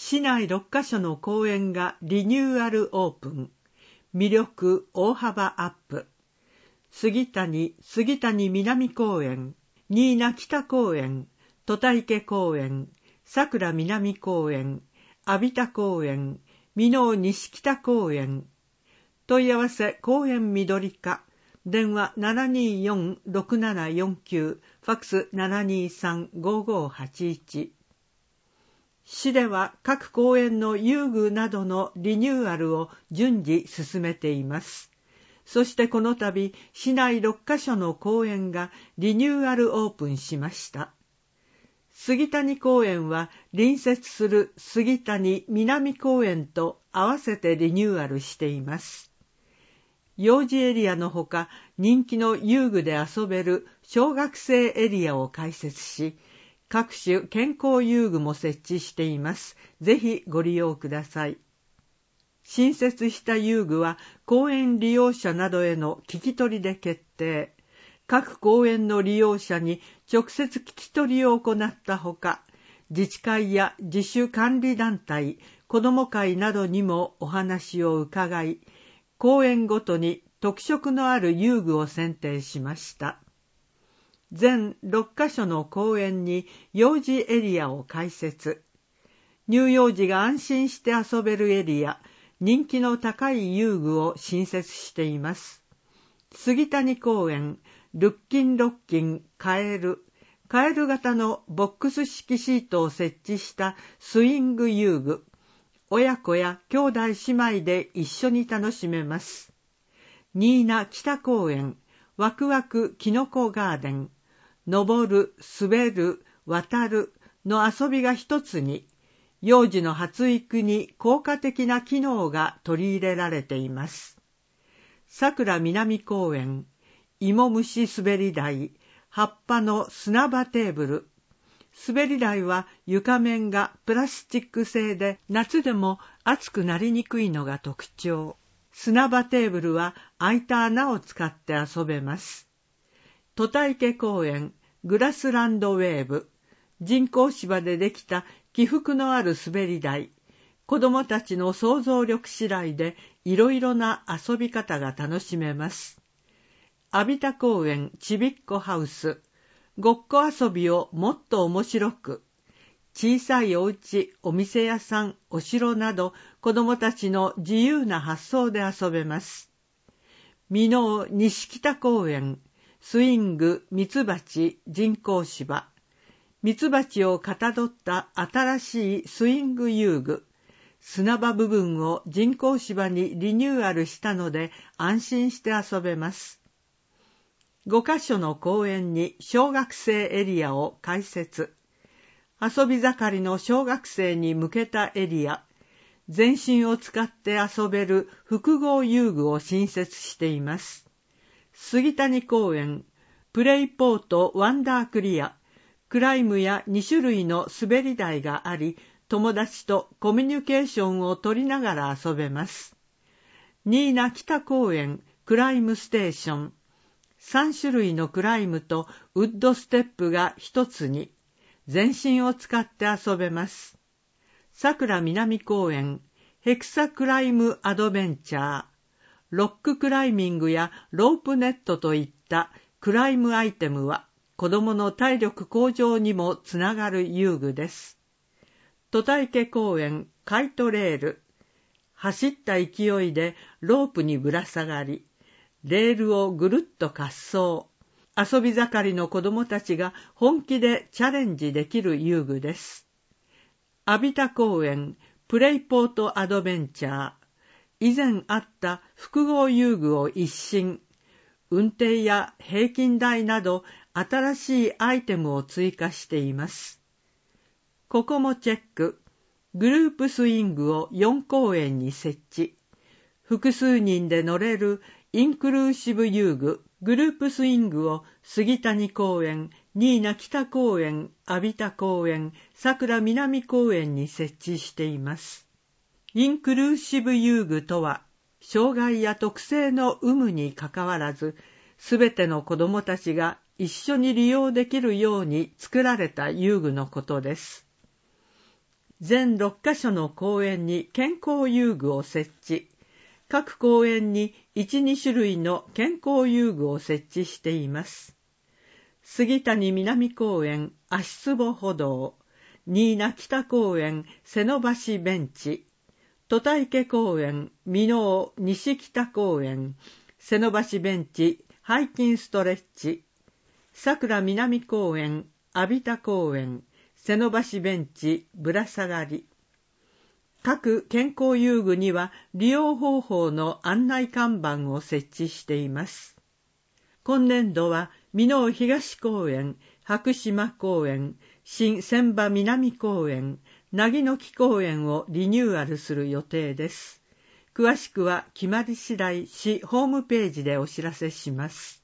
市内6カ所の公園がリニューアルオープン。魅力大幅アップ。杉谷南公園、新名北公園、戸田池公園、桜南公園、阿比田公園、箕面西北公園。問い合わせ公園緑課。電話 724-6749、ファックス 723-5581。市では各公園の遊具などのリニューアルを順次進めています。そしてこの度、市内6カ所の公園がリニューアルオープンしました。杉谷公園は隣接する杉谷南公園と合わせてリニューアルしています。幼児エリアのほか、人気の遊具で遊べる小学生エリアを開設し、各種健康遊具も設置しています。ぜひご利用ください。新設した遊具は公園利用者などへの聞き取りで決定。各公園の利用者に直接聞き取りを行ったほか、自治会や自主管理団体、子ども会などにもお話を伺い、公園ごとに特色のある遊具を選定しました。全6カ所の公園に幼児エリアを開設。乳幼児が安心して遊べるエリア、人気の高い遊具を新設しています。杉谷公園、ルッキンロッキンカエル型のボックス式シートを設置したスイング遊具。親子や兄弟姉妹で一緒に楽しめます。新名北公園、ワクワクキノコガーデン、登る、滑る、渡るの遊びが一つに、幼児の発育に効果的な機能が取り入れられています。桜南公園、芋虫滑り台、葉っぱの砂場テーブル。滑り台は床面がプラスチック製で夏でも熱くなりにくいのが特徴。砂場テーブルは開いた穴を使って遊べます。戸田池公園、グラスランドウェーブ。人工芝でできた起伏のある滑り台。子どもたちの想像力次第でいろいろな遊び方が楽しめます。阿比田公園、ちびっこハウス。ごっこ遊びをもっと面白く。小さいお家、お店屋さん、お城など子どもたちの自由な発想で遊べます。箕面西北公園、スイング、ミツバチ、人工芝。ミツバチをかたどった新しいスイング遊具。砂場部分を人工芝にリニューアルしたので安心して遊べます。5カ所の公園に小学生エリアを開設。遊び盛りの小学生に向けたエリア。全身を使って遊べる複合遊具を新設しています。杉谷公園、プレイポートワンダークリア。クライムや2種類の滑り台があり、友達とコミュニケーションを取りながら遊べます。新名北公園、クライムステーション。3種類のクライムとウッドステップが一つに、全身を使って遊べます。桜南公園、ヘクサクライムアドベンチャー。ロッククライミングやロープネットといったクライムアイテムは、子どもの体力向上にもつながる遊具です。戸田池公園、カイトレール。走った勢いでロープにぶら下がり、レールをぐるっと滑走。遊び盛りの子どもたちが本気でチャレンジできる遊具です。阿比田公園、プレイポートアドベンチャー。以前あった複合遊具を一新。運転や平均台など新しいアイテムを追加しています。ここもチェック。グループスイングを4公園に設置。複数人で乗れるインクルーシブ遊具、グループスイングを杉谷公園、新名北公園、阿比田公園、桜南公園に設置しています。インクルーシブ遊具とは、障害や特性の有無にかかわらず、すべての子どもたちが一緒に利用できるように作られた遊具のことです。 全6カ所の公園に健康遊具を設置。各公園に1、2種類の健康遊具を設置しています。杉谷南公園足つぼ歩道、新名北公園瀬野橋ベンチ、戸田池公園箕面西北公園瀬野橋ベンチ背筋ストレッチ、桜南公園阿比田公園瀬野橋ベンチぶら下がり。各健康遊具には利用方法の案内看板を設置しています。今年度は箕面東公園、白島公園、新千葉南公園、凪の木公園をリニューアルする予定です。詳しくは決まり次第市ホームページでお知らせします。